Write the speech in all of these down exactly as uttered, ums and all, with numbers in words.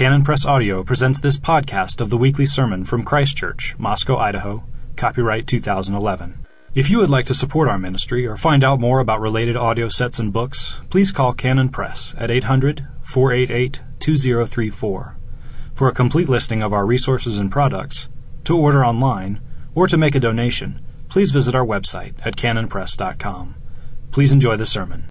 Canon Press Audio presents this podcast of the weekly sermon from Christ Church, Moscow, Idaho, copyright two thousand eleven. If you would like to support our ministry or find out more about related audio sets and books, please call Canon Press at eight hundred, four eight eight, two zero three four. For a complete listing of our resources and products, to order online, or to make a donation, please visit our website at canon press dot com. Please enjoy the sermon.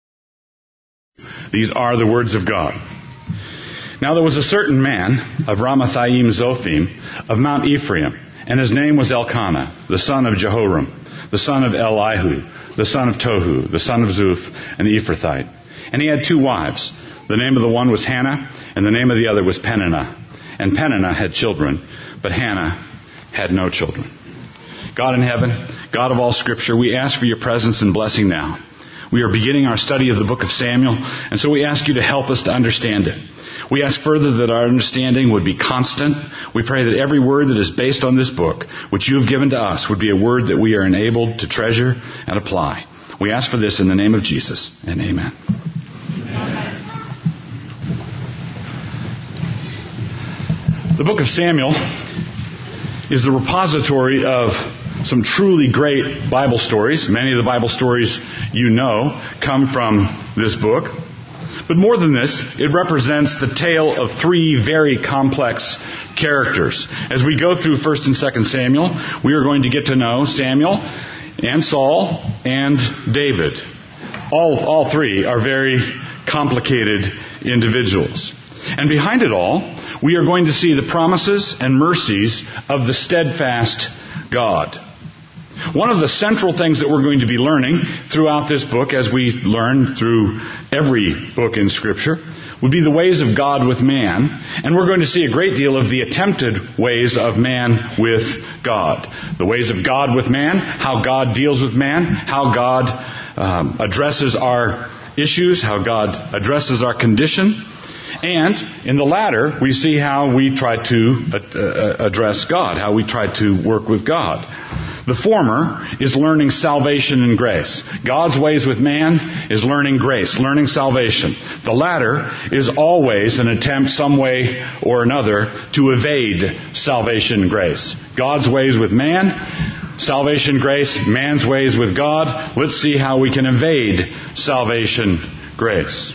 These are the words of God. Now there was a certain man of Ramathaim Zophim of Mount Ephraim, and his name was Elkanah, the son of Jehoram, the son of Elihu, the son of Tohu, the son of Zuph, an Ephrathite. And he had two wives. The name of the one was Hannah, and the name of the other was Peninnah. And Peninnah had children, but Hannah had no children. God in heaven, God of all Scripture, we ask for your presence and blessing now. We are beginning our study of the book of Samuel, and so we ask you to help us to understand it. We ask further that our understanding would be constant. We pray that every word that is based on this book, which you have given to us, would be a word that we are enabled to treasure and apply. We ask for this in the name of Jesus, and amen. Amen. The book of Samuel is the repository of some truly great Bible stories. Many of the Bible stories you know come from this book. But more than this, it represents the tale of three very complex characters. As we go through First and Second Samuel, we are going to get to know Samuel and Saul and David. All, all three are very complicated individuals. And behind it all, we are going to see the promises and mercies of the steadfast God. One of the central things that we're going to be learning throughout this book, as we learn through every book in Scripture, would be the ways of God with man. And we're going to see a great deal of the attempted ways of man with God. The ways of God with man, how God deals with man, how God um, addresses our issues, how God addresses our condition. And in the latter, we see how we try to uh, address God, how we try to work with God. The former is learning salvation and grace. God's ways with man is learning grace, learning salvation. The latter is always an attempt some way or another to evade salvation and grace. God's ways with man, salvation, grace, man's ways with God. Let's see how we can evade salvation, grace.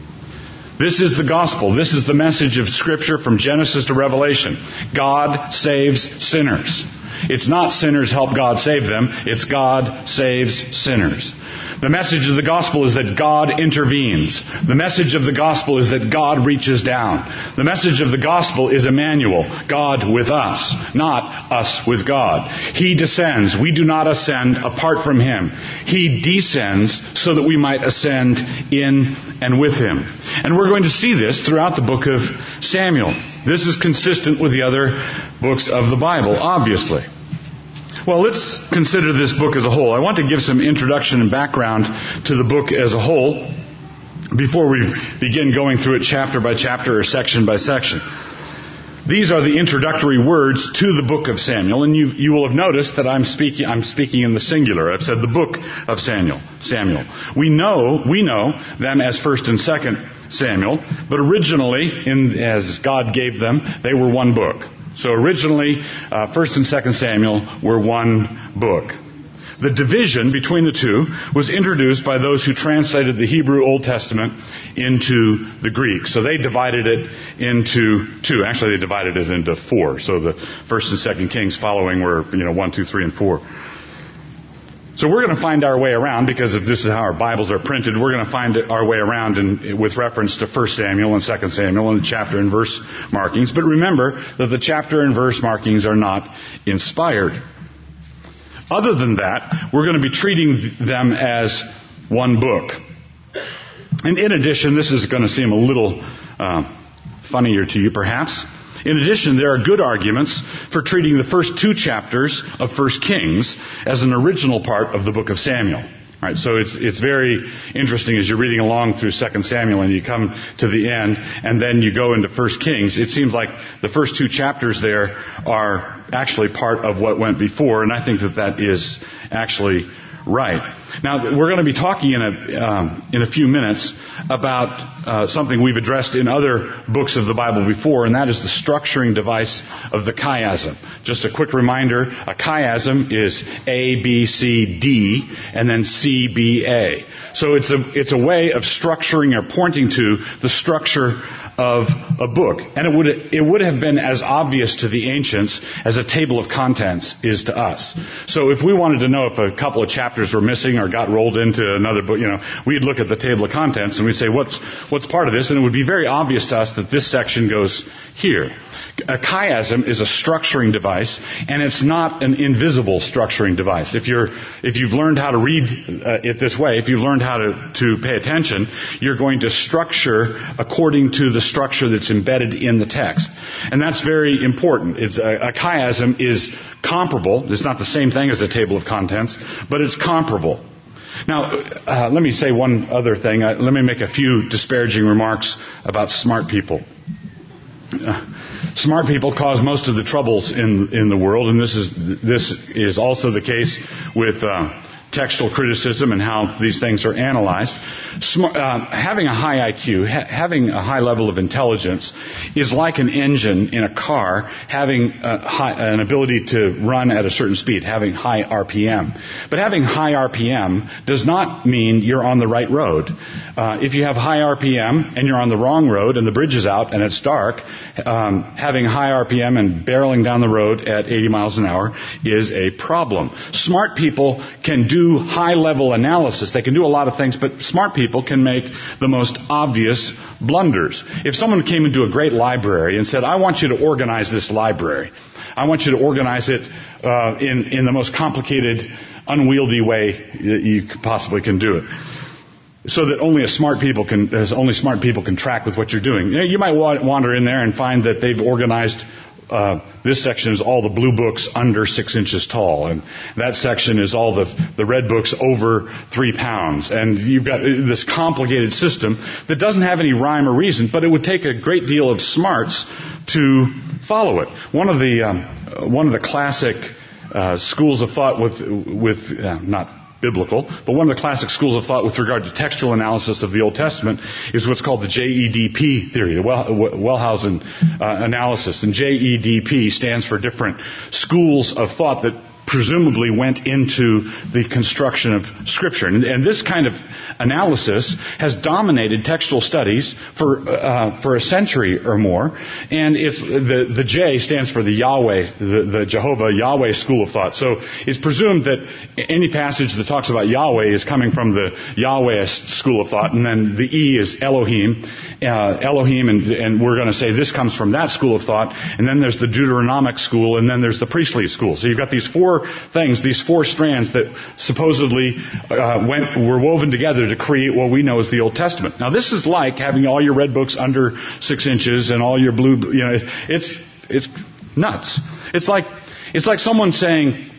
This is the gospel. This is the message of Scripture from Genesis to Revelation. God saves sinners. It's not sinners help God save them. It's God saves sinners. The message of the gospel is that God intervenes. The message of the gospel is that God reaches down. The message of the gospel is Emmanuel, God with us, not us with God. He descends. We do not ascend apart from Him. He descends so that we might ascend in and with Him. And we're going to see this throughout the book of Samuel. This is consistent with the other books of the Bible, obviously. Well, let's consider this book as a whole. I want to give some introduction and background to the book as a whole before we begin going through it chapter by chapter or section by section. These are the introductory words to the book of Samuel, and you, you will have noticed that I'm speaking, I'm speaking in the singular. I've said the book of Samuel. Samuel. We know, we know them as First and Second Samuel, but originally, in, as God gave them, they were one book. So originally, uh, First and Second Samuel were one book. The division between the two was introduced by those who translated the Hebrew Old Testament into the Greek. So they divided it into two. Actually, they divided it into four. So the First and Second Kings following were, you know, one, two, three, and four. So we're going to find our way around, because if this is how our Bibles are printed, we're going to find our way around in, with reference to First Samuel and Second Samuel and the chapter and verse markings. But remember that the chapter and verse markings are not inspired. Other than that, we're going to be treating them as one book. And in addition, this is going to seem a little uh, funnier to you perhaps. In addition, there are good arguments for treating the first two chapters of First Kings as an original part of the book of Samuel. All right, so it's it's very interesting as you're reading along through Second Samuel and you come to the end and then you go into First Kings. It seems like the first two chapters there are actually part of what went before, and I think that that is actually right. Now, we're going to be talking in a um, in a few minutes about uh, something we've addressed in other books of the Bible before, and that is the structuring device of the chiasm. Just a quick reminder, a chiasm is A, B, C, D, and then C, B, A. So it's a it's a way of structuring or pointing to the structure of a book. And it would it would have been as obvious to the ancients as a table of contents is to us. So if we wanted to know if a couple of chapters were missing or got rolled into another book, you know, we'd look at the table of contents and we'd say, what's what's part of this? And it would be very obvious to us that this section goes here. A chiasm is a structuring device, and it's not an invisible structuring device. If you're, if you've learned how to read uh, it this way, if you've learned how to, to pay attention, you're going to structure according to the structure that's embedded in the text. And that's very important. It's a, a chiasm is comparable. It's not the same thing as a table of contents, but it's comparable. Now, uh, let me say one other thing. Uh, let me make a few disparaging remarks about smart people. Uh, smart people cause most of the troubles in in the world, and this is this is also the case with uh, textual criticism and how these things are analyzed. Smart, uh, having a high I Q, ha- having a high level of intelligence, is like an engine in a car having a high, an ability to run at a certain speed, having high R P M. But having high R P M does not mean you're on the right road. Uh, if you have high R P M and you're on the wrong road and the bridge is out and it's dark, um, having high R P M and barreling down the road at eighty miles an hour is a problem. Smart people can do high-level analysis. They can do a lot of things, but smart people can make the most obvious blunders. If someone came into a great library and said, I want you to organize this library. I want you to organize it uh, in, in the most complicated, unwieldy way that you possibly can do it, so that only a smart people can, only smart people can track with what you're doing. You know, you might wander in there and find that they've organized Uh, this section is all the blue books under six inches tall, and that section is all the the red books over three pounds. And you've got this complicated system that doesn't have any rhyme or reason, but it would take a great deal of smarts to follow it. One of the um, one of the classic uh, schools of thought with with uh, not biblical, but one of the classic schools of thought with regard to textual analysis of the Old Testament is what's called the J E D P theory, the Wellhausen uh, analysis. And J E D P stands for different schools of thought that presumably went into the construction of Scripture. And, and this kind of analysis has dominated textual studies for uh, for a century or more. And it's the the J stands for the Yahweh, the, the Jehovah Yahweh school of thought. So it's presumed that any passage that talks about Yahweh is coming from the Yahweh school of thought, and then the E is Elohim, uh, Elohim, and, and we're going to say this comes from that school of thought. And then there's the Deuteronomic school, and then there's the priestly school. So you've got these four things, these four strands that supposedly uh, went were woven together to create what we know as the Old Testament. Now, this is like having all your red books under six inches and all your blue, you know, it's it's nuts. It's like it's like someone saying,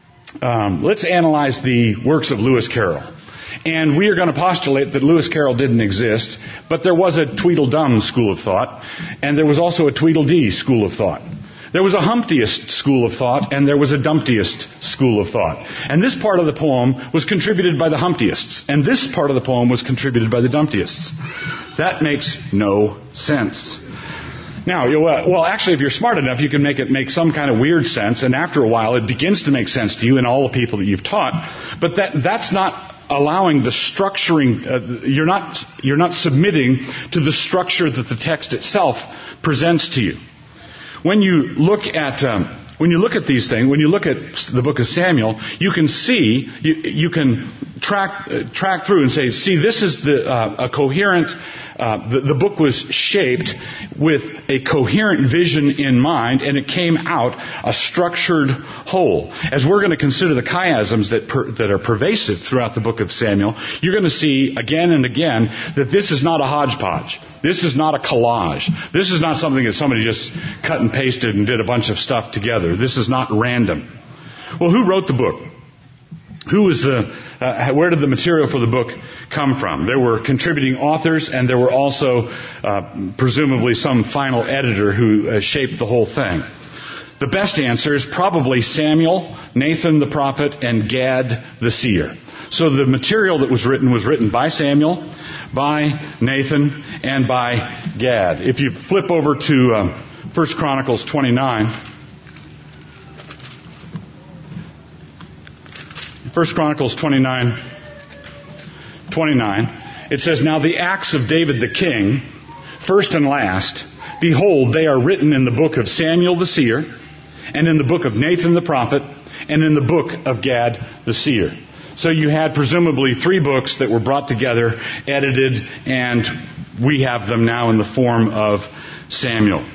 um, let's analyze the works of Lewis Carroll. And we are going to postulate that Lewis Carroll didn't exist, but there was a Tweedledum school of thought, and there was also a Tweedledee school of thought. There was a Humptyist school of thought, and there was a Dumptyist school of thought. And this part of the poem was contributed by the Humptyists, and this part of the poem was contributed by the Dumptyists. That makes no sense. Now, you, uh, well, actually, if you're smart enough, you can make it make some kind of weird sense, and after a while, it begins to make sense to you and all the people that you've taught. But that that's not allowing the structuring. Uh, you're not you're not submitting to the structure that the text itself presents to you. When you look at um, when you look at these things, when you look at the book of Samuel, you can see you, you can track uh, track through and say, see, this is the uh, a coherent. Uh, the, the book was shaped with a coherent vision in mind, and it came out a structured whole. As we're going to consider the chiasms that per, that are pervasive throughout the book of Samuel, you're going to see again and again that this is not a hodgepodge. This is not a collage. This is not something that somebody just cut and pasted and did a bunch of stuff together. This is not random. Well, who wrote the book? Who was the, uh, where did the material for the book come from? There were contributing authors, and there were also uh, presumably some final editor who uh, shaped the whole thing. the best answer is probably Samuel, Nathan the prophet, and Gad the seer. So the material that was written was written by Samuel, by Nathan, and by Gad. If you flip over to um, First Chronicles twenty-nine, First Chronicles twenty-nine, twenty-nine, it says, "Now the acts of David the king, first and last, behold, they are written in the book of Samuel the seer, and in the book of Nathan the prophet, and in the book of Gad the seer." So you had presumably three books that were brought together, edited, and we have them now in the form of Samuel.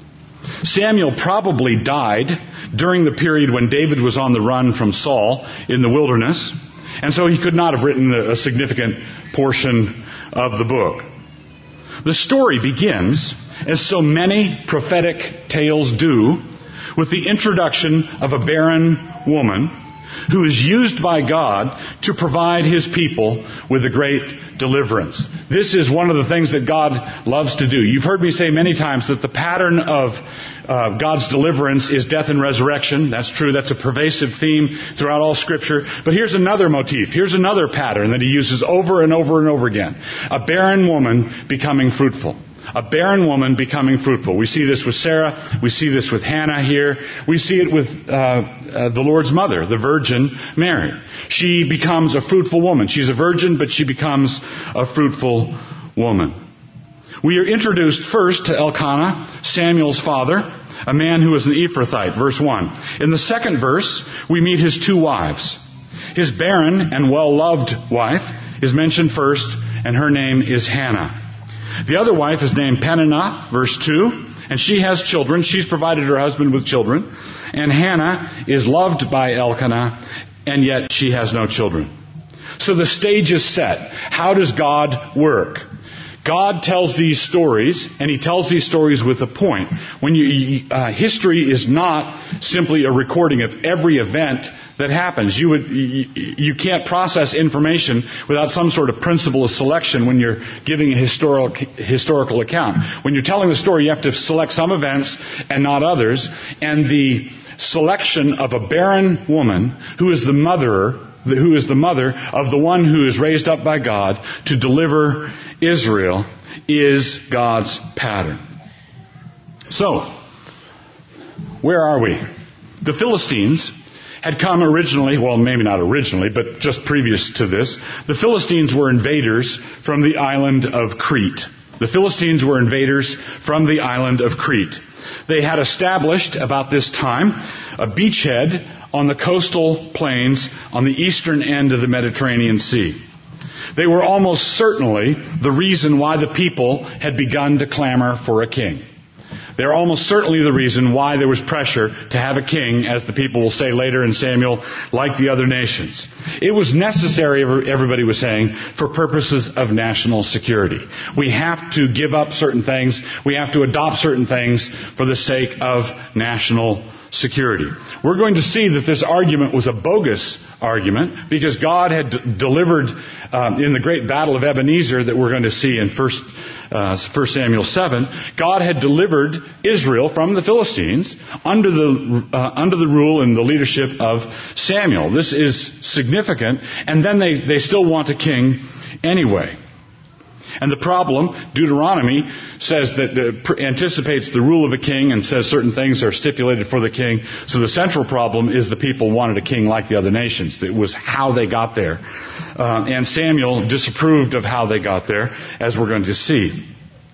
Samuel probably died during the period when David was on the run from Saul in the wilderness, and so he could not have written a significant portion of the book. The story begins, as so many prophetic tales do, with the introduction of a barren woman who is used by God to provide His people with a great deliverance. This is one of the things that God loves to do. You've heard me say many times that the pattern of uh, God's deliverance is death and resurrection. That's true. That's a pervasive theme throughout all Scripture. But here's another motif. Here's another pattern that He uses over and over and over again. A barren woman becoming fruitful. A barren woman becoming fruitful. We see this with Sarah. We see this with Hannah here. We see it with uh, uh, the Lord's mother, the Virgin Mary. She becomes a fruitful woman. She's a virgin, but she becomes a fruitful woman. We are introduced first to Elkanah, Samuel's father, a man who was an Ephrathite, verse one. In the second verse, we meet his two wives. His barren and well-loved wife is mentioned first, and her name is Hannah. The other wife is named Peninnah, verse two, and she has children. She's provided her husband with children. And Hannah is loved by Elkanah, and yet she has no children. So the stage is set. How does God work? God tells these stories, and He tells these stories with a point. When you, uh, history is not simply a recording of every event that happens. You would, you, you can't process information without some sort of principle of selection when you're giving a historical historical account. When you're telling the story, you have to select some events and not others. And the selection of a barren woman who is the mother, who is the mother of the one who is raised up by God to deliver Israel is God's pattern. So, where are we? The Philistines had come originally, well, maybe not originally, but just previous to this. The Philistines were invaders from the island of Crete. The Philistines were invaders from the island of Crete. They had established, about this time, a beachhead on the coastal plains on the eastern end of the Mediterranean Sea. They were almost certainly the reason why the people had begun to clamor for a king. They're almost certainly the reason why there was pressure to have a king, as the people will say later in Samuel, like the other nations. It was necessary, everybody was saying, for purposes of national security. We have to give up certain things. We have to adopt certain things for the sake of national security. We're going to see that this argument was a bogus argument because God had d- delivered um, in the great battle of Ebenezer that we're going to see in First Uh, First Samuel seven, God had delivered Israel from the Philistines under the uh, under the rule and the leadership of Samuel. This is significant, and then they, they still want a king anyway. And the problem, Deuteronomy says that uh, anticipates the rule of a king and says certain things are stipulated for the king. So the central problem is the people wanted a king like the other nations. It was how they got there. Uh, and Samuel disapproved of how they got there, as we're going to see.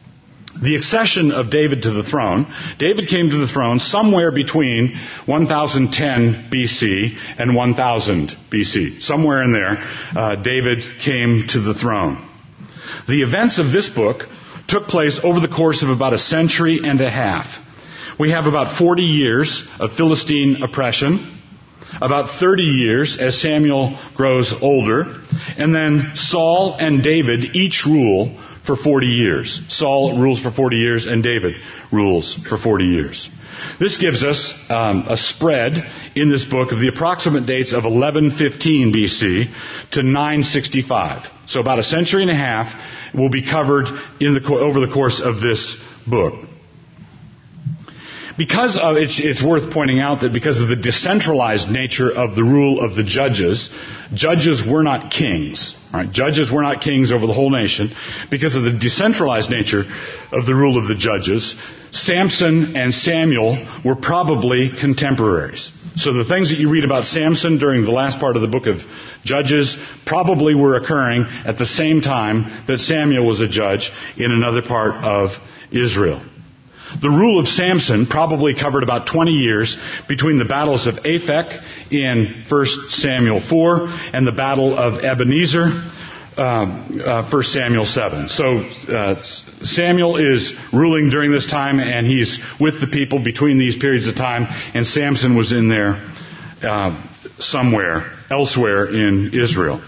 The accession of David to the throne, David came to the throne somewhere between one thousand ten B C and one thousand B C. Somewhere in there, uh, David came to the throne. The events of this book took place over the course of about a century and a half. We have about forty years of Philistine oppression, about thirty years as Samuel grows older, and then Saul and David each rule for forty years. Saul rules for forty years and David rules for forty years. This gives us um, a spread in this book of the approximate dates of eleven fifteen B C to nine sixty-five. So about a century and a half will be covered in the over the course of this book. because of, it's, it's worth pointing out that because of the decentralized nature of the rule of the judges, judges were not kings. All right, judges were not kings over the whole nation. Because of the decentralized nature of the rule of the judges, Samson and Samuel were probably contemporaries. So the things that you read about Samson during the last part of the book of Judges probably were occurring at the same time that Samuel was a judge in another part of Israel. The rule of Samson probably covered about twenty years between the battles of Aphek in First Samuel four and the battle of Ebenezer, uh, uh, First Samuel seven. So uh, Samuel is ruling during this time, and he's with the people between these periods of time, and Samson was in there uh, somewhere elsewhere in Israel.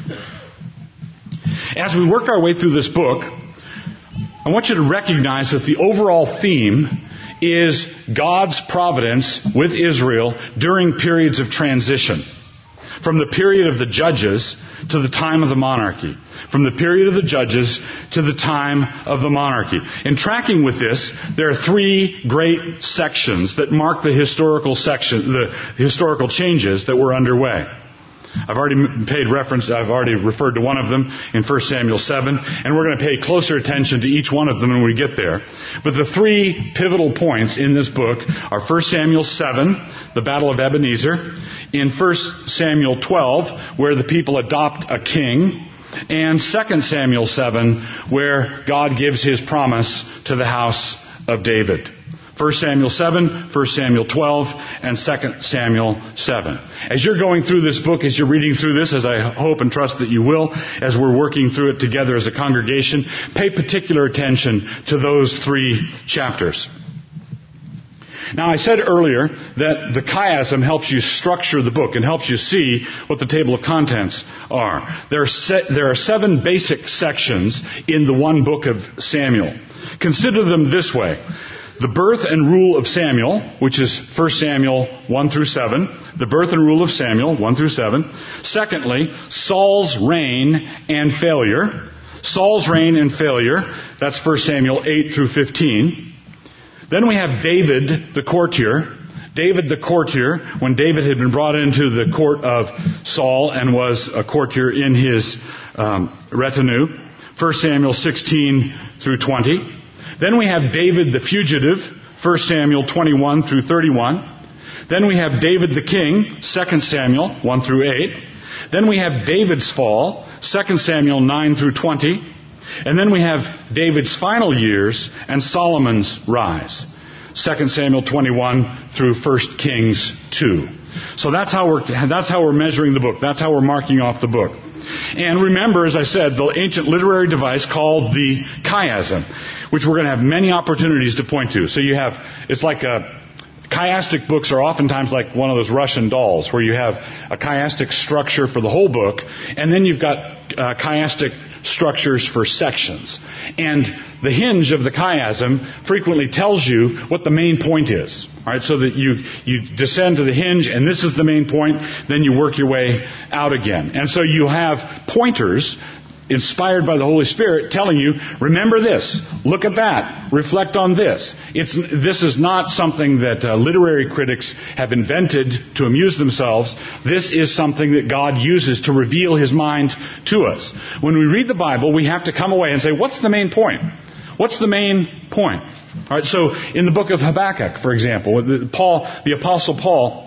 As we work our way through this book, I want you to recognize that the overall theme is God's providence with Israel during periods of transition. From the period of the judges to the time of the monarchy. From the period of the judges to the time of the monarchy. In tracking with this, there are three great sections that mark the historical section, the historical changes that were underway. I've already paid reference, I've already referred to one of them in First Samuel seven, and we're going to pay closer attention to each one of them when we get there. But the three pivotal points in this book are First Samuel seven, the Battle of Ebenezer, in First Samuel twelve, where the people adopt a king, and Second Samuel seven, where God gives His promise to the house of David. First Samuel seven, First Samuel twelve, and Second Samuel seven. As you're going through this book, as you're reading through this, as I hope and trust that you will, as we're working through it together as a congregation, pay particular attention to those three chapters. Now, I said earlier that the chiasm helps you structure the book and helps you see what the table of contents are. There are, se- there are seven basic sections in the one book of Samuel. Consider them this way. The birth and rule of Samuel, which is First Samuel one through seven. The birth and rule of Samuel, one through seven. Secondly, Saul's reign and failure. Saul's reign and failure. That's First Samuel eight through fifteen. Then we have David the courtier. David the courtier, when David had been brought into the court of Saul and was a courtier in his um, retinue. First Samuel sixteen through twenty. Then we have David the fugitive, First Samuel twenty-one through thirty-one. Then we have David the king, Second Samuel one through eight. Then we have David's fall, Second Samuel nine through twenty. And then we have David's final years and Solomon's rise, Second Samuel twenty-one through First Kings two. So that's how we're that's how we're measuring the book. That's how we're marking off the book. And remember, as I said, the ancient literary device called the chiasm, which we're going to have many opportunities to point to. So you have, it's like a, chiastic books are oftentimes like one of those Russian dolls, where you have a chiastic structure for the whole book, and then you've got uh, chiastic structures for sections. And the hinge of the chiasm frequently tells you what the main point is. All right, so that you, you descend to the hinge, and this is the main point, then you work your way out again. And so you have pointers inspired by the Holy Spirit telling you, remember this, look at that, reflect on this. It's, this is not something that uh, literary critics have invented to amuse themselves. This is something that God uses to reveal His mind to us. When we read the Bible, we have to come away and say, what's the main point? What's the main point? All right, so in the book of Habakkuk, for example, Paul, the Apostle Paul,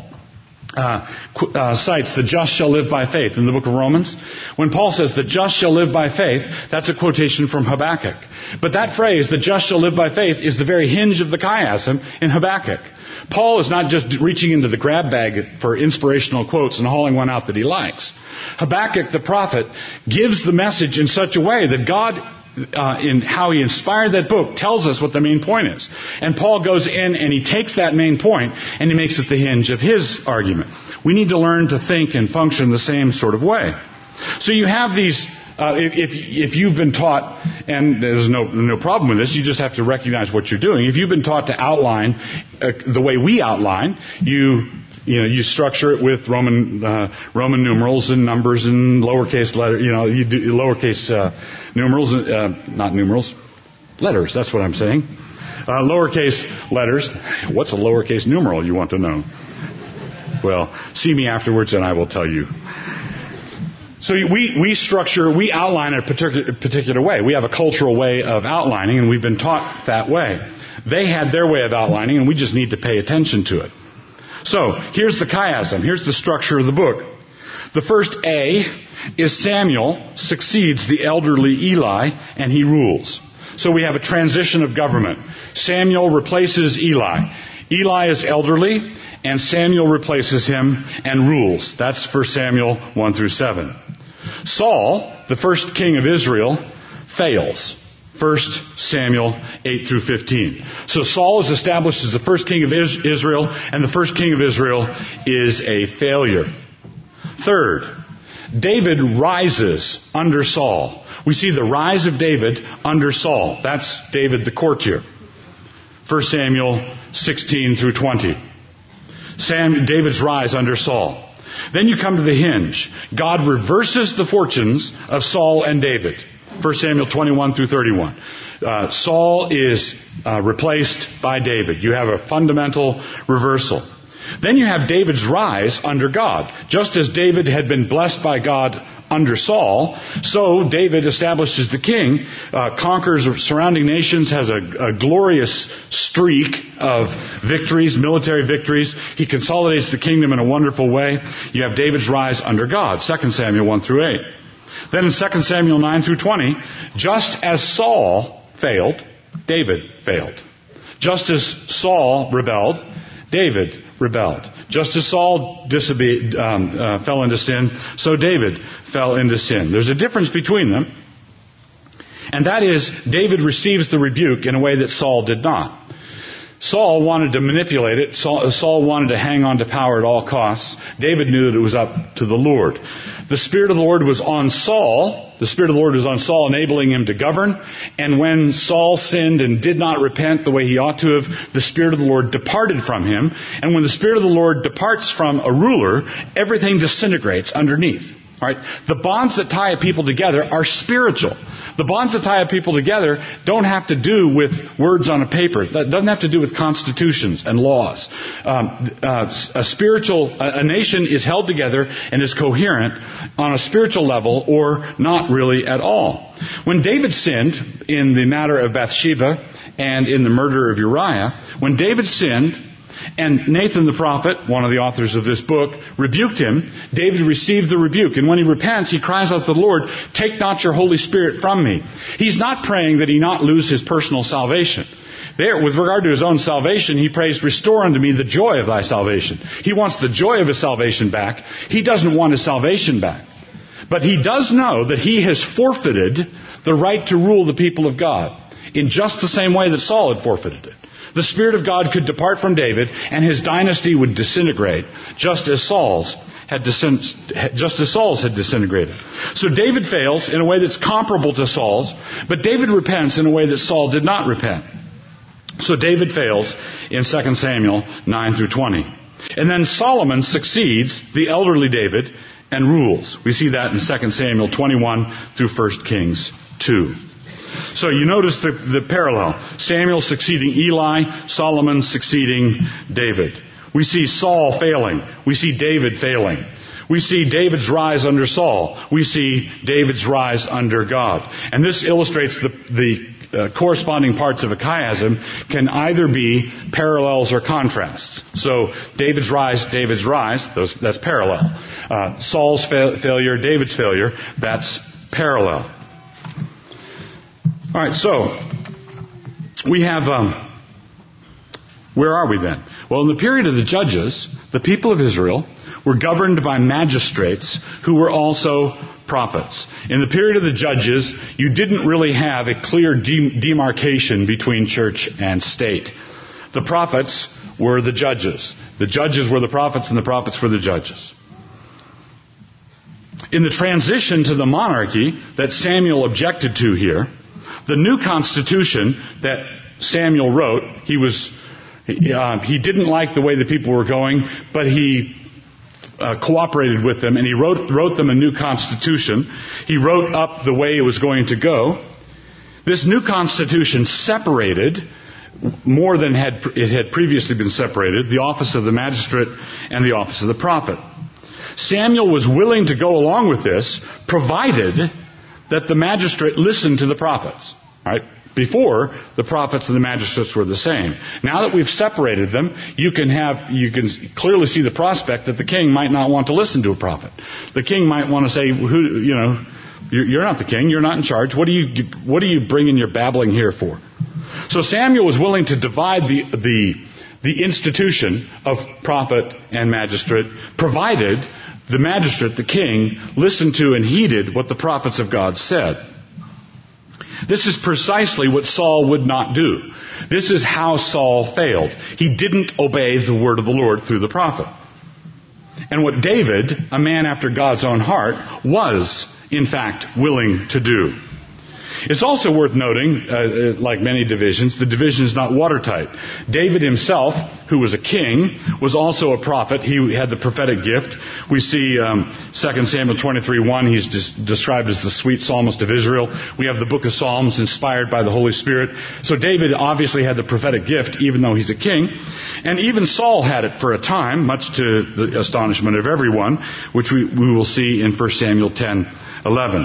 Uh, uh, cites the just shall live by faith in the book of Romans. When Paul says the just shall live by faith, that's a quotation from Habakkuk. But that phrase, the just shall live by faith, is the very hinge of the chiasm in Habakkuk. Paul is not just reaching into the grab bag for inspirational quotes and hauling one out that he likes. Habakkuk the prophet gives the message in such a way that God, Uh, in how he inspired that book, tells us what the main point is. And Paul goes in and he takes that main point and he makes it the hinge of his argument. We need to learn to think and function the same sort of way. So you have these, uh, if, if you've been taught, and there's no, no problem with this, you just have to recognize what you're doing. If you've been taught to outline uh, the way we outline, you You know, you structure it with Roman uh, Roman numerals and numbers and lowercase letter. You know, you do lowercase uh, numerals, uh, not numerals, letters. That's what I'm saying. Uh, lowercase letters. What's a lowercase numeral, you want to know? Well, see me afterwards and I will tell you. So we, we structure, we outline in a particular, particular way. We have a cultural way of outlining, and we've been taught that way. They had their way of outlining, and we just need to pay attention to it. So, here's the chiasm. Here's the structure of the book. The first A is Samuel succeeds the elderly Eli, and he rules. So we have a transition of government. Samuel replaces Eli. Eli is elderly, and Samuel replaces him and rules. That's First Samuel one through seven. Saul, the first king of Israel, fails. First Samuel eight through fifteen. So Saul is established as the first king of Israel, and the first king of Israel is a failure. Third, David rises under Saul. We see the rise of David under Saul. That's David the courtier. First Samuel sixteen through twenty. Sam, David's rise under Saul. Then you come to the hinge. God reverses the fortunes of Saul and David. First Samuel twenty-one through thirty-one. Uh, Saul is uh, replaced by David. You have a fundamental reversal. Then you have David's rise under God. Just as David had been blessed by God under Saul, so David establishes the king, uh, conquers surrounding nations, has a, a glorious streak of victories, military victories. He consolidates the kingdom in a wonderful way. You have David's rise under God. Second Samuel one through eight. Then in Second Samuel nine through twenty, just as Saul failed, David failed. Just as Saul rebelled, David rebelled. Just as Saul disobeyed, um, uh, fell into sin, so David fell into sin. There's a difference between them. And that is, David receives the rebuke in a way that Saul did not. Saul wanted to manipulate it. Saul, Saul wanted to hang on to power at all costs. David knew that it was up to the Lord. The Spirit of the Lord was on Saul. The Spirit of the Lord was on Saul, enabling him to govern. And when Saul sinned and did not repent the way he ought to have, the Spirit of the Lord departed from him. And when the Spirit of the Lord departs from a ruler, everything disintegrates underneath. All right? The bonds that tie a people together are spiritual. The bonds that tie a people together don't have to do with words on a paper. That doesn't have to do with constitutions and laws. Um, uh, a spiritual, a, a nation is held together and is coherent on a spiritual level, or not really at all. When David sinned in the matter of Bathsheba and in the murder of Uriah, when David sinned, and Nathan the prophet, one of the authors of this book, rebuked him, David received the rebuke. And when he repents, he cries out to the Lord, "Take not your Holy Spirit from me." He's not praying that he not lose his personal salvation. There, with regard to his own salvation, he prays, "Restore unto me the joy of thy salvation." He wants the joy of his salvation back. He doesn't want his salvation back. But he does know that he has forfeited the right to rule the people of God in just the same way that Saul had forfeited it. The Spirit of God could depart from David, and his dynasty would disintegrate, just as Saul's had disin- just as Saul's had disintegrated. So David fails in a way that's comparable to Saul's, but David repents in a way that Saul did not repent. So David fails in Second Samuel nine through twenty. And then Solomon succeeds the elderly David and rules. We see that in Second Samuel twenty-one through First Kings two. So you notice the, the parallel. Samuel succeeding Eli, Solomon succeeding David. We see Saul failing. We see David failing. We see David's rise under Saul. We see David's rise under God. And this illustrates the, the uh, corresponding parts of a chiasm can either be parallels or contrasts. So David's rise, David's rise, those, that's parallel. Uh, Saul's fa- failure, David's failure, that's parallel. All right, so we have, um, where are we then? Well, in the period of the Judges, the people of Israel were governed by magistrates who were also prophets. In the period of the Judges, you didn't really have a clear de- demarcation between church and state. The prophets were the judges. The judges were the prophets, and the prophets were the judges. In the transition to the monarchy that Samuel objected to here, the new constitution that Samuel wrote, he was uh, he didn't like the way the people were going, but he uh, cooperated with them, and he wrote wrote them a new constitution. He wrote up the way it was going to go. This new constitution separated more than had it had previously been separated, the office of the magistrate and the office of the prophet. Samuel was willing to go along with this, provided that the magistrate listened to the prophets. Right? Before, the prophets and the magistrates were the same. Now that we've separated them, you can have you can clearly see the prospect that the king might not want to listen to a prophet. The king might want to say, "Who, you know, you're not the king. You're not in charge. What are you What are you bringing your babbling here for?" So Samuel was willing to divide the the the institution of prophet and magistrate, provided the magistrate, the king, listened to and heeded what the prophets of God said. This is precisely what Saul would not do. This is how Saul failed. He didn't obey the word of the Lord through the prophet. And what David, a man after God's own heart, was, in fact, willing to do. It's also worth noting, uh, like many divisions, the division is not watertight. David himself, who was a king, was also a prophet. He had the prophetic gift. We see um, Second Samuel twenty-three one, he's des- described as the sweet psalmist of Israel. We have the book of Psalms inspired by the Holy Spirit. So David obviously had the prophetic gift, even though he's a king. And even Saul had it for a time, much to the astonishment of everyone, which we, we will see in First Samuel ten eleven.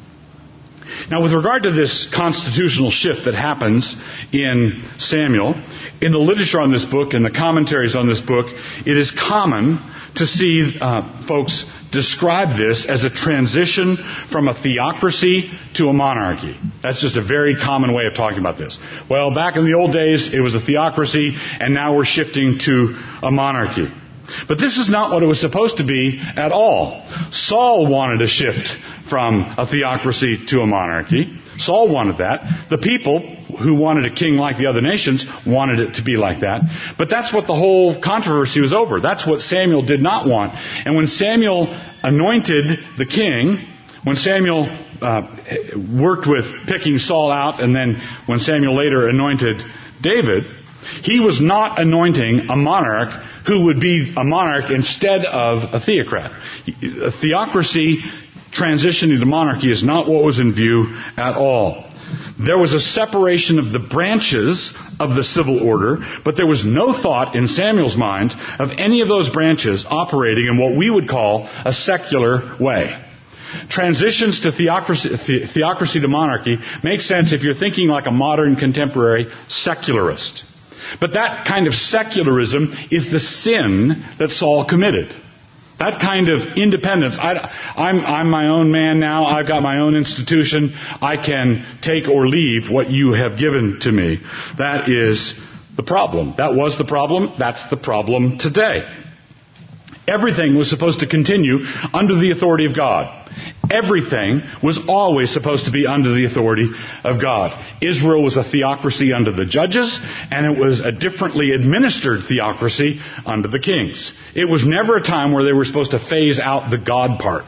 Now, with regard to this constitutional shift that happens in Samuel, in the literature on this book and the commentaries on this book, it is common to see uh, folks describe this as a transition from a theocracy to a monarchy. That's just a very common way of talking about this. Well, back in the old days, it was a theocracy, and now we're shifting to a monarchy. But this is not what it was supposed to be at all. Saul wanted a shift from a theocracy to a monarchy. Saul wanted that. The people who wanted a king like the other nations wanted it to be like that. But that's what the whole controversy was over. That's what Samuel did not want. And when Samuel anointed the king, when Samuel uh, worked with picking Saul out, and then when Samuel later anointed David, he was not anointing a monarch who would be a monarch instead of a theocrat. A theocracy transitioning to monarchy is not what was in view at all. There was a separation of the branches of the civil order, but there was no thought in Samuel's mind of any of those branches operating in what we would call a secular way. Transitions to theocracy, the, theocracy to monarchy make sense if you're thinking like a modern contemporary secularist. But that kind of secularism is the sin that Saul committed. That kind of independence. I, I'm, I'm my own man now. I've got my own institution. I can take or leave what you have given to me. That is the problem. That was the problem. That's the problem today. Everything was supposed to continue under the authority of God. Everything was always supposed to be under the authority of God. Israel was a theocracy under the judges, and it was a differently administered theocracy under the kings. It was never a time where they were supposed to phase out the God part.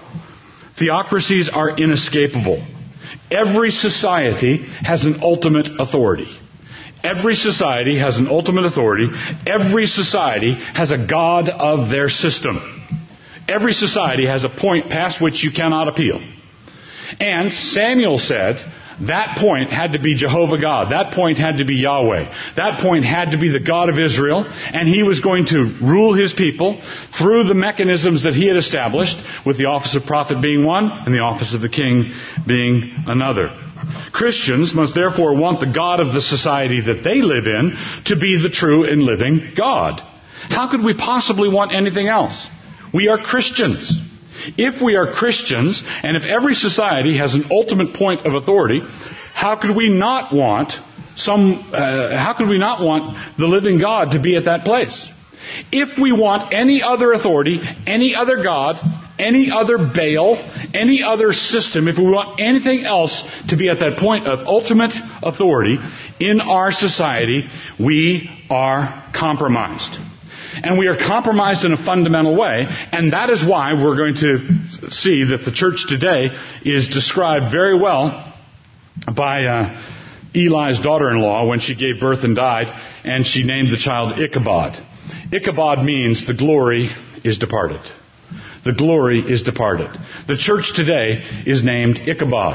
Theocracies are inescapable. Every society has an ultimate authority. Every society has an ultimate authority. Every society has a God of their system. Every society has a point past which you cannot appeal. And Samuel said that point had to be Jehovah God. That point had to be Yahweh. That point had to be the God of Israel. And he was going to rule his people through the mechanisms that he had established, with the office of prophet being one and the office of the king being another. Christians must therefore want the God of the society that they live in to be the true and living God. How could we possibly want anything else? We are Christians. If we are Christians, and if every society has an ultimate point of authority, how could we not want some? Uh, how could we not want the living God to be at that place? If we want any other authority, any other God, any other Baal, any other system, if we want anything else to be at that point of ultimate authority in our society, we are compromised. And we are compromised in a fundamental way, and that is why we're going to see that the church today is described very well by uh, Eli's daughter-in-law when she gave birth and died, and she named the child Ichabod. Ichabod means the glory is departed. The glory is departed. The church today is named Ichabod.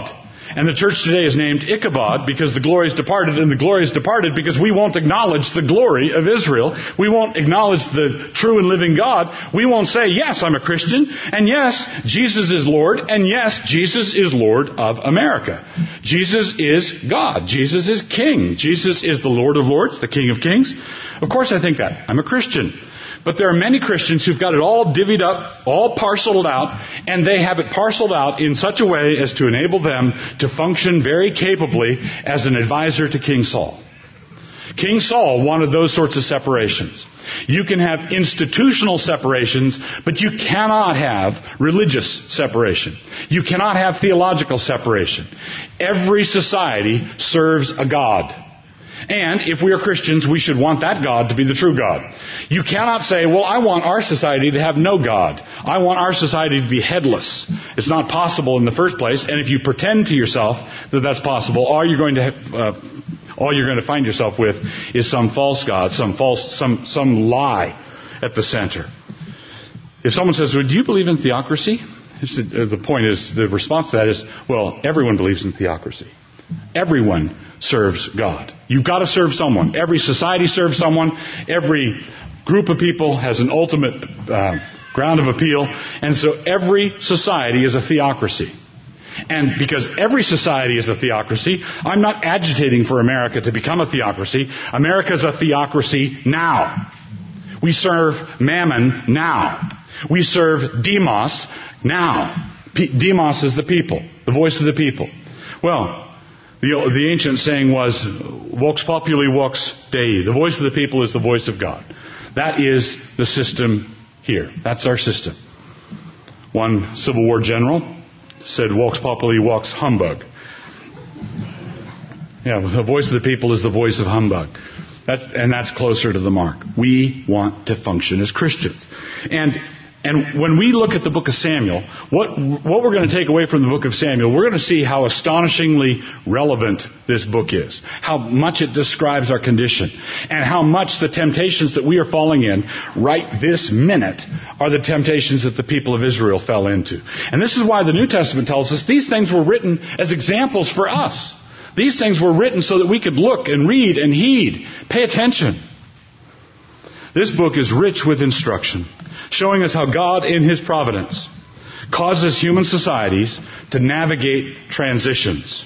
And the church today is named Ichabod because the glory is departed, and the glory is departed because we won't acknowledge the glory of Israel. We won't acknowledge the true and living God. We won't say, yes, I'm a Christian, and yes, Jesus is Lord, and yes, Jesus is Lord of America. Jesus is God. Jesus is King. Jesus is the Lord of Lords, the King of Kings. Of course I think that. I'm a Christian. But there are many Christians who've got it all divvied up, all parceled out, and they have it parceled out in such a way as to enable them to function very capably as an advisor to King Saul. King Saul wanted those sorts of separations. You can have institutional separations, but you cannot have religious separation. You cannot have theological separation. Every society serves a God. And if we are Christians, we should want that God to be the true God. You cannot say, well, I want our society to have no God. I want our society to be headless. It's not possible in the first place. And if you pretend to yourself that that's possible, all you're going to have, uh, all you're going to find yourself with is some false God, some false, some some lie at the center. If someone says, well, do you believe in theocracy? It's the, the point is, the response to that is, well, everyone believes in theocracy. Everyone serves God. You've got to serve someone. Every society serves someone. Every group of people has an ultimate uh, ground of appeal. And so every society is a theocracy. And because every society is a theocracy, I'm not agitating for America to become a theocracy. America is a theocracy now. We serve Mammon now. We serve Demos now. P- Demos is the people, the voice of the people. Well, The, the ancient saying was, Vox populi, vox Dei. The voice of the people is the voice of God. That is the system here. That's our system. One Civil War general said, Vox populi, vox humbug. Yeah, the voice of the people is the voice of humbug. That's, and that's closer to the mark. We want to function as Christians. And And when we look at the book of Samuel, what what we're going to take away from the book of Samuel, we're going to see how astonishingly relevant this book is, how much it describes our condition, and how much the temptations that we are falling in right this minute are the temptations that the people of Israel fell into. And this is why the New Testament tells us these things were written as examples for us. These things were written so that we could look and read and heed, pay attention. This book is rich with instruction, showing us how God, in His providence, causes human societies to navigate transitions.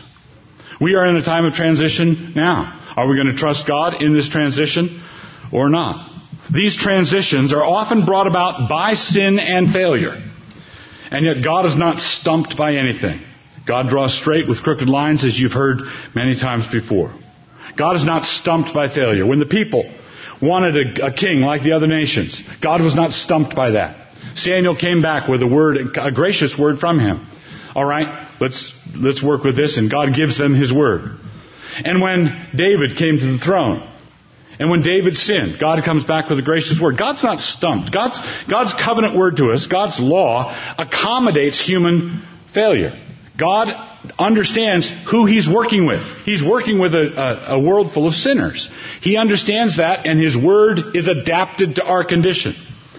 We are in a time of transition now. Are we going to trust God in this transition or not? These transitions are often brought about by sin and failure. And yet God is not stumped by anything. God draws straight with crooked lines, as you've heard many times before. God is not stumped by failure. When the people wanted a, a king like the other nations, God was not stumped by that. Samuel came back with a word, a gracious word from him. All right, let's let's work with this, and God gives them His word. And when David came to the throne, and when David sinned, God comes back with a gracious word. God's not stumped. God's God's covenant word to us, God's law, accommodates human failure. God understands who He's working with. He's working with a, a, a world full of sinners. He understands that, and His word is adapted to our condition.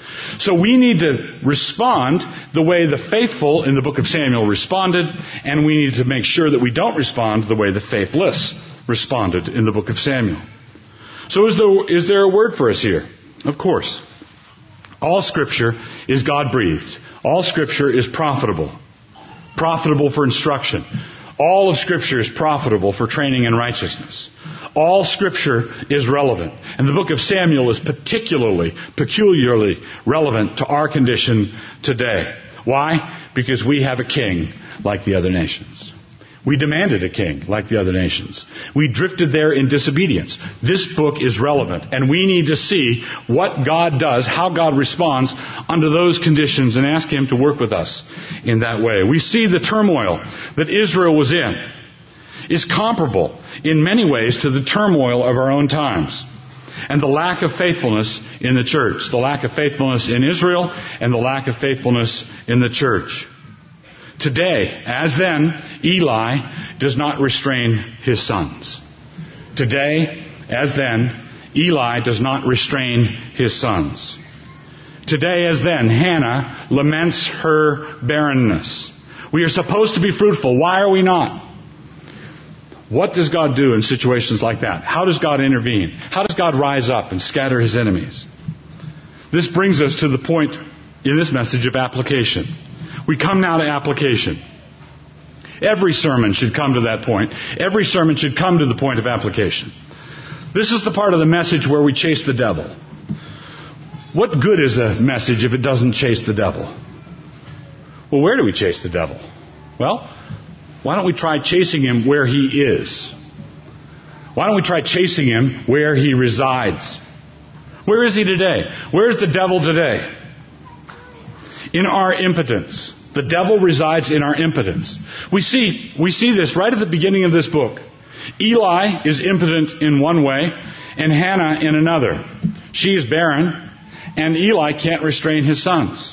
So we need to respond the way the faithful in the book of Samuel responded, and we need to make sure that we don't respond the way the faithless responded in the book of Samuel. So is there, is there a word for us here? Of course. All Scripture is God-breathed. All Scripture is profitable. Profitable for instruction. All of Scripture is profitable for training in righteousness. All Scripture is relevant. And the book of Samuel is particularly, peculiarly relevant to our condition today. Why? Because we have a king like the other nations. We demanded a king like the other nations. We drifted there in disobedience. This book is relevant, and we need to see what God does, how God responds under those conditions, and ask Him to work with us in that way. We see the turmoil that Israel was in is comparable in many ways to the turmoil of our own times, and the lack of faithfulness in the church, the lack of faithfulness in Israel, and the lack of faithfulness in the church. Today, as then, Eli does not restrain his sons. Today, as then, Eli does not restrain his sons. Today, as then, Hannah laments her barrenness. We are supposed to be fruitful. Why are we not? What does God do in situations like that? How does God intervene? How does God rise up and scatter His enemies? This brings us to the point in this message of application. We come now to application. Every sermon should come to that point. Every sermon should come to the point of application. This is the part of the message where we chase the devil. What good is a message if it doesn't chase the devil? Well, where do we chase the devil? Well, why don't we try chasing him where he is? Why don't we try chasing him where he resides? Where is he today? Where is the devil today? In our impotence. The devil resides in our impotence. We see, we see this right at the beginning of this book. Eli is impotent in one way, and Hannah in another. She is barren, and Eli can't restrain his sons.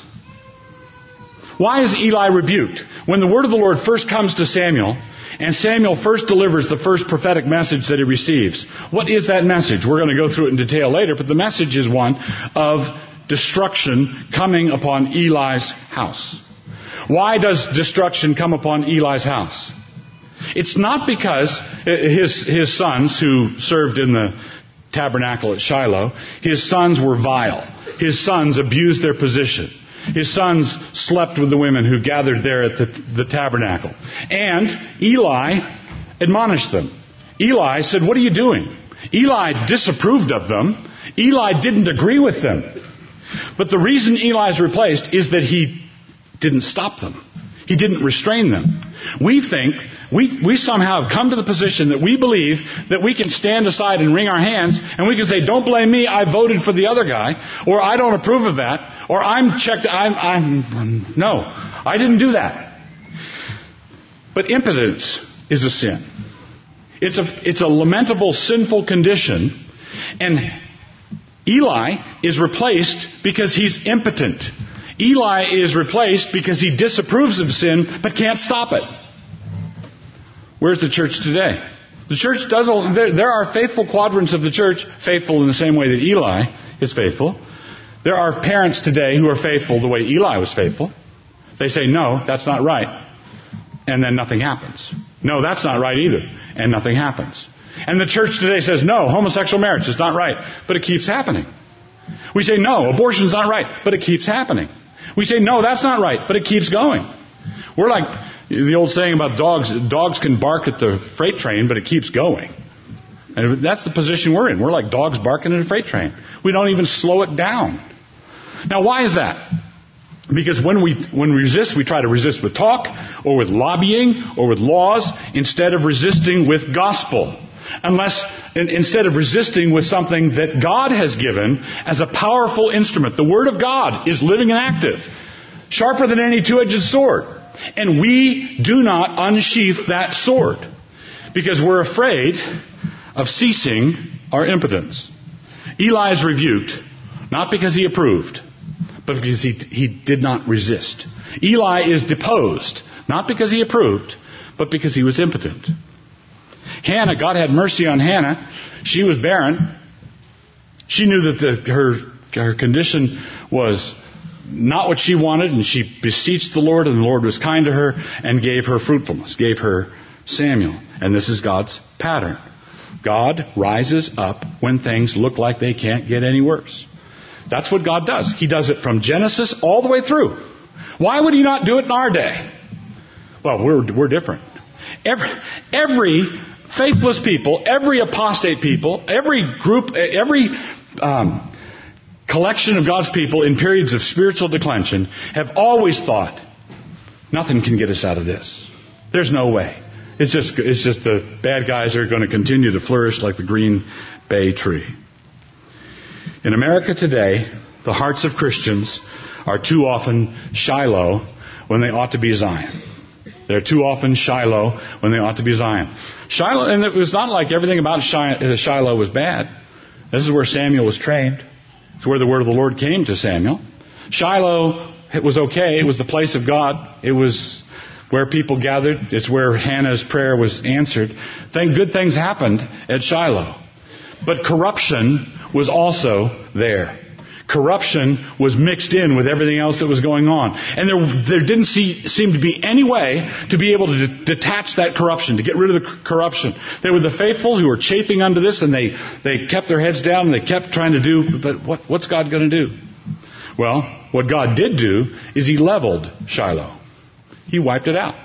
Why is Eli rebuked? When the word of the Lord first comes to Samuel, and Samuel first delivers the first prophetic message that he receives, what is that message? We're going to go through it in detail later, but the message is one of destruction coming upon Eli's house. Why does destruction come upon Eli's house? It's not because his, his sons who served in the tabernacle at Shiloh, his sons were vile. His sons abused their position. His sons slept with the women who gathered there at the, the tabernacle. And Eli admonished them. Eli said, "What are you doing?" Eli disapproved of them. Eli didn't agree with them. But the reason Eli is replaced is that he didn't stop them. He didn't restrain them. We think, we, we somehow have come to the position that we believe that we can stand aside and wring our hands and we can say, "Don't blame me, I voted for the other guy," or "I don't approve of that," or "I'm checked, I'm, I'm, no, I didn't do that." But impotence is a sin. It's a, it's a lamentable, sinful condition, and Eli is replaced because he's impotent. Eli is replaced because he disapproves of sin but can't stop it. Where's the church today? The church does. There, there are faithful quadrants of the church, faithful in the same way that Eli is faithful. There are parents today who are faithful the way Eli was faithful. They say, "No, that's not right," and then nothing happens. "No, that's not right either," and nothing happens. And the church today says, "No, homosexual marriage is not right," but it keeps happening. We say, "No, abortion's not right," but it keeps happening. We say, "No, that's not right," but it keeps going. We're like the old saying about dogs. Dogs can bark at the freight train, but it keeps going. And that's the position we're in. We're like dogs barking at a freight train. We don't even slow it down. Now, why is that? Because when we when we resist, we try to resist with talk, or with lobbying, or with laws, instead of resisting with gospel. Unless, instead of resisting with something that God has given as a powerful instrument. The Word of God is living and active, sharper than any two-edged sword. And we do not unsheath that sword because we're afraid of ceasing our impotence. Eli is rebuked, not because he approved, but because he, he did not resist. Eli is deposed, not because he approved, but because he was impotent. Hannah, God had mercy on Hannah. She was barren. She knew that the, her, her condition was not what she wanted, and she beseeched the Lord, and the Lord was kind to her and gave her fruitfulness, gave her Samuel. And this is God's pattern. God rises up when things look like they can't get any worse. That's what God does. He does it from Genesis all the way through. Why would He not do it in our day? Well, we're, we're different. Every, every faithless people, every apostate people, every group, every um, collection of God's people in periods of spiritual declension have always thought, nothing can get us out of this. There's no way. It's just, it's just the bad guys are going to continue to flourish like the green bay tree. In America today, the hearts of Christians are too often Shiloh when they ought to be Zion. They're too often Shiloh when they ought to be Zion. Shiloh, and it was not like everything about Shiloh was bad. This is where Samuel was trained. It's where the word of the Lord came to Samuel. Shiloh, it was okay. It was the place of God. It was where people gathered. It's where Hannah's prayer was answered. Then good things happened at Shiloh. But corruption was also there. Corruption was mixed in with everything else that was going on. And there, there didn't see, seem to be any way to be able to de- detach that corruption, to get rid of the c- corruption. They were the faithful who were chafing under this, and they, they kept their heads down and they kept trying to do, but what, what's God going to do? Well, what God did do is He leveled Shiloh. He wiped it out.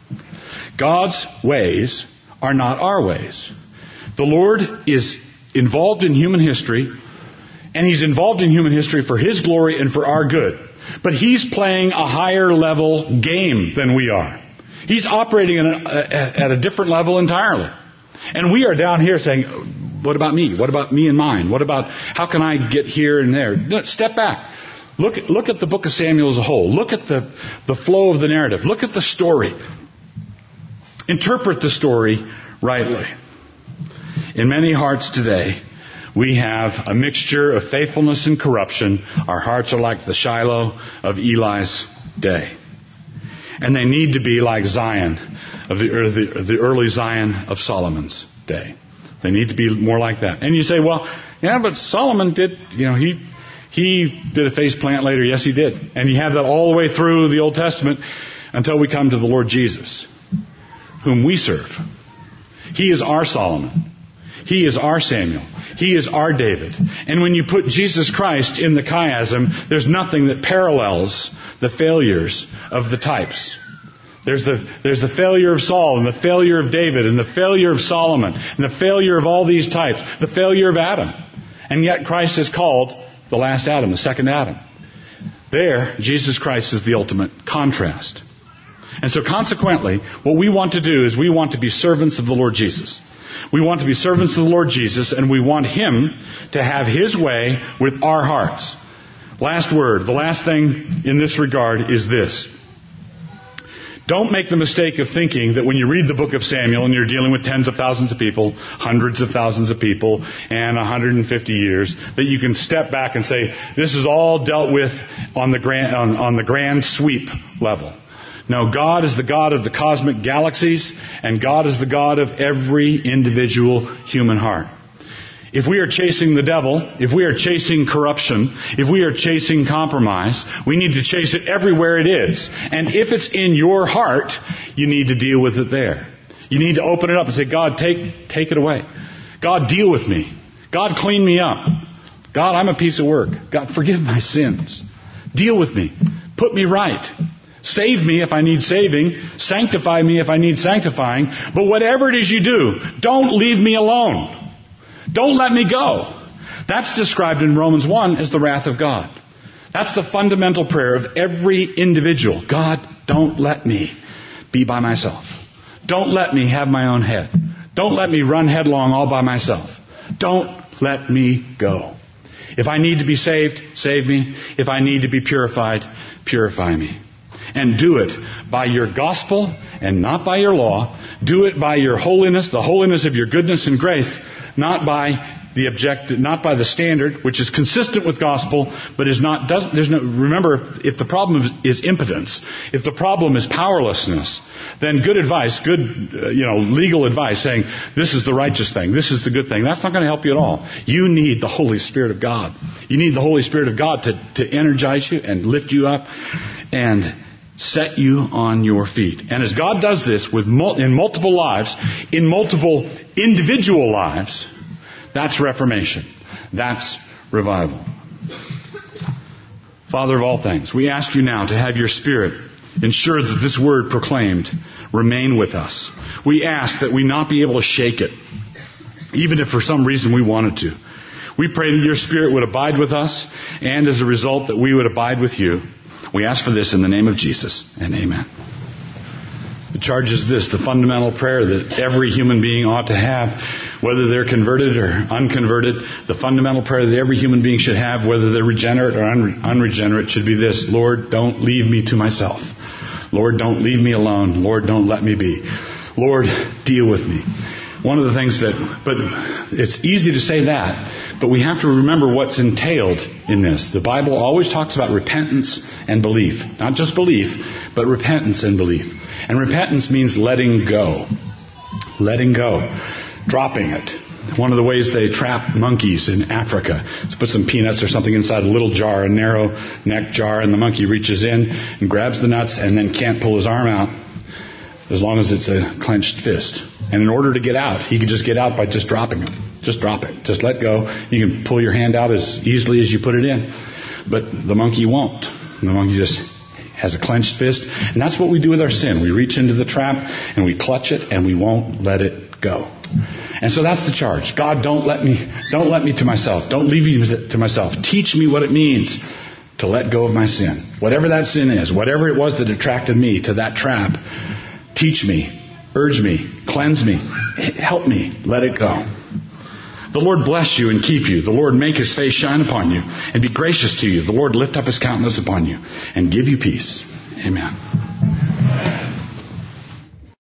God's ways are not our ways. The Lord is involved in human history, and He's involved in human history for His glory and for our good. But He's playing a higher level game than we are. He's operating at a, at a different level entirely. And we are down here saying, what about me? What about me and mine? What about, how can I get here and there? No, step back. Look, look at the book of Samuel as a whole. Look at the, the flow of the narrative. Look at the story. Interpret the story rightly. In many hearts today, we have a mixture of faithfulness and corruption. Our hearts are like the Shiloh of Eli's day. And they need to be like Zion, of the, or the, the early Zion of Solomon's day. They need to be more like that. And you say, well, yeah, but Solomon did, you know, he he did a face plant later. Yes, he did. And you have that all the way through the Old Testament until we come to the Lord Jesus, whom we serve. He is our Solomon. He is our Samuel. He is our David. And when you put Jesus Christ in the chiasm, there's nothing that parallels the failures of the types. There's the, there's the failure of Saul, and the failure of David, and the failure of Solomon, and the failure of all these types, the failure of Adam. And yet Christ is called the last Adam, the second Adam. There, Jesus Christ is the ultimate contrast. And so consequently, what we want to do is we want to be servants of the Lord Jesus. We want to be servants of the Lord Jesus, and we want Him to have His way with our hearts. Last word, the last thing in this regard is this. Don't make the mistake of thinking that when you read the book of Samuel and you're dealing with tens of thousands of people, hundreds of thousands of people, and one hundred fifty years, that you can step back and say, this is all dealt with on the grand, on, on the grand sweep level. No, God is the God of the cosmic galaxies, and God is the God of every individual human heart. If we are chasing the devil, if we are chasing corruption, if we are chasing compromise, we need to chase it everywhere it is. And if it's in your heart, you need to deal with it there. You need to open it up and say, God, take, take it away. God, deal with me. God, clean me up. God, I'm a piece of work. God, forgive my sins. Deal with me. Put me right. Save me if I need saving. Sanctify me if I need sanctifying. But whatever it is you do, don't leave me alone. Don't let me go. That's described in Romans one as the wrath of God. That's the fundamental prayer of every individual. God, don't let me be by myself. Don't let me have my own head. Don't let me run headlong all by myself. Don't let me go. If I need to be saved, save me. If I need to be purified, purify me. And do it by your gospel and not by your law. Do it by your holiness, the holiness of your goodness and grace, not by the objective, not by the standard, which is consistent with gospel, but is not. Doesn't. There's no. Remember, if, if the problem is, is impotence, if the problem is powerlessness, then good advice, good, uh, you know, legal advice, saying this is the righteous thing, this is the good thing, that's not going to help you at all. You need the Holy Spirit of God. You need the Holy Spirit of God to to energize you and lift you up and set you on your feet. And as God does this with mul- in multiple lives, in multiple individual lives, that's reformation. That's revival. Father of all things, we ask you now to have your Spirit ensure that this word proclaimed remain with us. We ask that we not be able to shake it, even if for some reason we wanted to. We pray that your Spirit would abide with us, and as a result that we would abide with you. We ask for this in the name of Jesus, and amen. The charge is this, the fundamental prayer that every human being ought to have, whether they're converted or unconverted. The fundamental prayer that every human being should have, whether they're regenerate or un- unregenerate, should be this: Lord, don't leave me to myself. Lord, don't leave me alone. Lord, don't let me be. Lord, deal with me. One of the things that, but it's easy to say that, but we have to remember what's entailed in this. The Bible always talks about repentance and belief. Not just belief, but repentance and belief. And repentance means letting go. Letting go. Dropping it. One of the ways they trap monkeys in Africa is put some peanuts or something inside a little jar, a narrow neck jar, and the monkey reaches in and grabs the nuts and then can't pull his arm out as long as it's a clenched fist. And in order to get out, he could just get out by just dropping it. Just drop it. Just let go. You can pull your hand out as easily as you put it in. But the monkey won't. The monkey just has a clenched fist. And that's what we do with our sin. We reach into the trap and we clutch it and we won't let it go. And so that's the charge. God, don't let me, don't let me to myself. Don't leave me to myself. Teach me what it means to let go of my sin. Whatever that sin is, whatever it was that attracted me to that trap, teach me, urge me, cleanse me, help me, let it go. The Lord bless you and keep you. The Lord make His face shine upon you and be gracious to you. The Lord lift up His countenance upon you and give you peace. Amen.